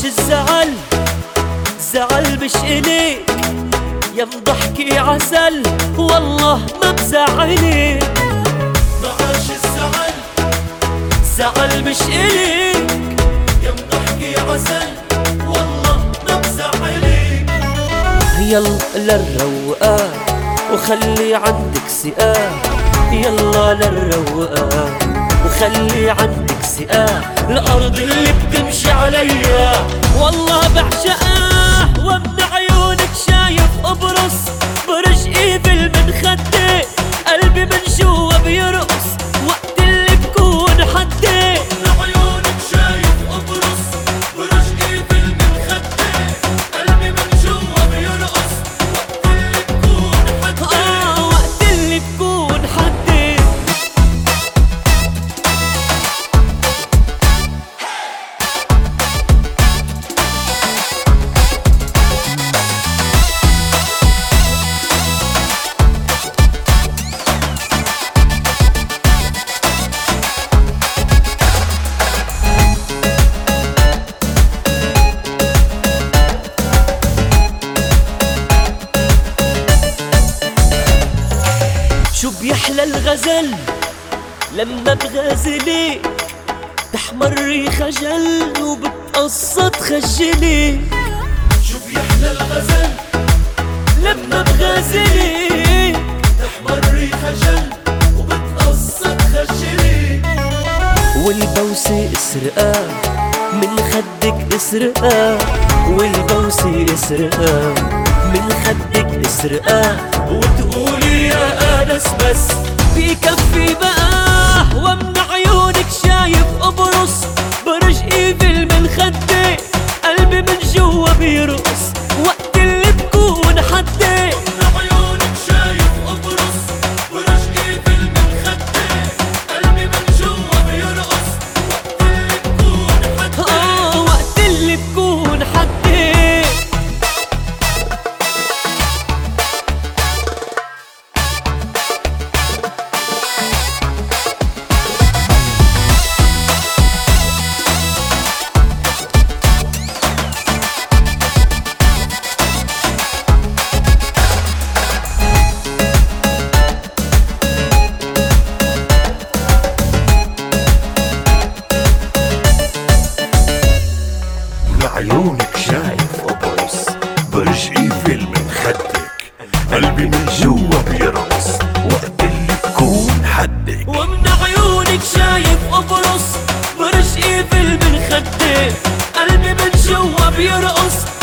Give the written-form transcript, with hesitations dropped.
الزعل زعل مش إليك، يا ضحكي عسل والله ما بزعلك. معاش الزعل زعل مش إليك، يا ضحكي عسل والله ما بزعلك. يلا للروقان وخلي عندك سقاه، يلا للروقان وخلي عندك سقاه. الأرض اللي بتمشي عليا والله بعشقها، ومن عيونك شايف قبرص برج ايفل من خدي، قلبي من جوا بيرقص وقت اللي بكون حدي. من عيونك شايف قبرص برج ايفل من خدي، قلبي من جوا بيرقص وقت اللي بكون حدي. وقت اللي بكون حدي. شو بيحلى الغزل لما بغازلك، تحمري خجل وبتقصد خجلي. شو بيحلى الغزل لما بغازلك تحمري خجل وبتقصد خجلي. والبوسة اسرقها من خدك اسرقها، والبوسة اسرقها من خدك اسرقها. وتقولي يا آنس بس بيكفي بقى، ومن عيونك شايف قبرص برج ايفل من خدي، قلبي من جوا بيرقص وقت اللي بكون حدي. من عيونك شايف قبرص برج ايفل من خدي، قلبي من جوا بيرقص وقت اللي بكون حدي. وقت اللي بكون حدي. عيونك شايف قبرص برج ايفل من خدك، قلبي من جوا بيرقص وقت اللي بكون حدك. ومن عيونك شايف قبرص برج ايفل من خدي، قلبي من جوا بيرقص